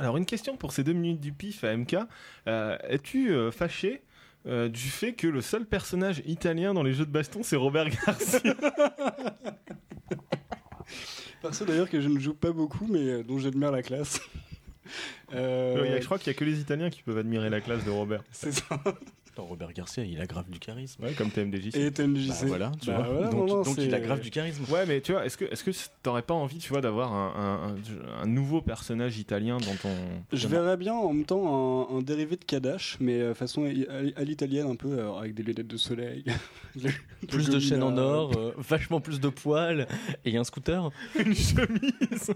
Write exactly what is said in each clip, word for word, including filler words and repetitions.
Alors une question pour ces deux minutes du pif à M K. Euh, es-tu euh, fâché euh, du fait que le seul personnage italien dans les jeux de baston c'est Robert Garcia? Perso d'ailleurs que je ne joue pas beaucoup mais euh, dont j'admire la classe. euh... euh, je crois qu'il n'y a que les Italiens qui peuvent admirer la classe de Robert. C'est ça. Non, Robert Garcia, il a grave du charisme. Ouais, comme T M D J C. Et T M D J C. Bah voilà, tu bah vois. Voilà, donc non, non, donc c'est... il a grave du charisme. Ouais, mais tu vois, est-ce que est-ce que t'aurais pas envie, tu vois, d'avoir un, un, un nouveau personnage italien dans ton... Je verrais bien en même temps un, un dérivé de Kadash, mais euh, façon à, à l'italienne un peu, alors, avec des lunettes de soleil. Plus de chaînes en or, euh, vachement plus de poils et un scooter. Une chemise.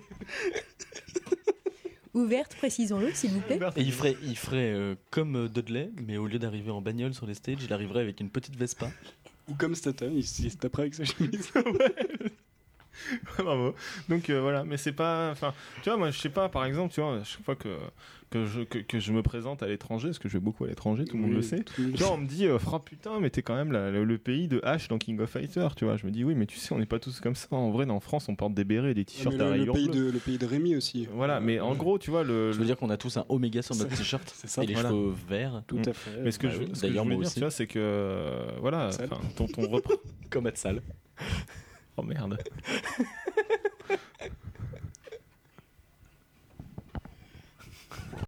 Ouverte, précisons-le, s'il vous plaît. Et il ferait, il ferait euh, comme Dudley, mais au lieu d'arriver en bagnole sur les stages, il arriverait avec une petite Vespa. Ou comme Statham, il, il se taperait avec sa chemise. Ouais. Bravo. Donc euh, voilà, mais c'est pas, enfin, tu vois, moi je sais pas, par exemple, tu vois, à chaque fois que que je que, que je me présente à l'étranger, parce que je vais beaucoup à l'étranger, tout le monde Oui, le sait. Tu vois, on me dit, euh, oh, putain, mais t'es quand même la, le, le pays de H dans King of Fighters, tu vois. Je me dis oui, mais tu sais, on n'est pas tous comme ça. En vrai, en France, on porte des bérets et des t-shirts Ah, à le, le rayures pays bleues. de le pays de Rémi aussi. Voilà, mais en gros, tu vois le. Je veux dire qu'on a tous un Oméga sur notre t-shirt c'est ça, et les voilà. cheveux verts. Tout Mm. à fait. Mais ce que Bah je, oui, ce que d'ailleurs, je voulais moi dire, aussi. tu vois, c'est que euh, voilà, Sale. enfin, ton ton repre... Comme être sale. Oh merde.